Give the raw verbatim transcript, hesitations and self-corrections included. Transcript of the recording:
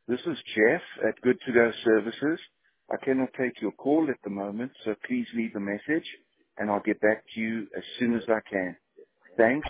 This is Jeff at Good To Go Services. I cannot take your call at the moment, so please leave a message and I'll get back to you as soon as I can. Thanks.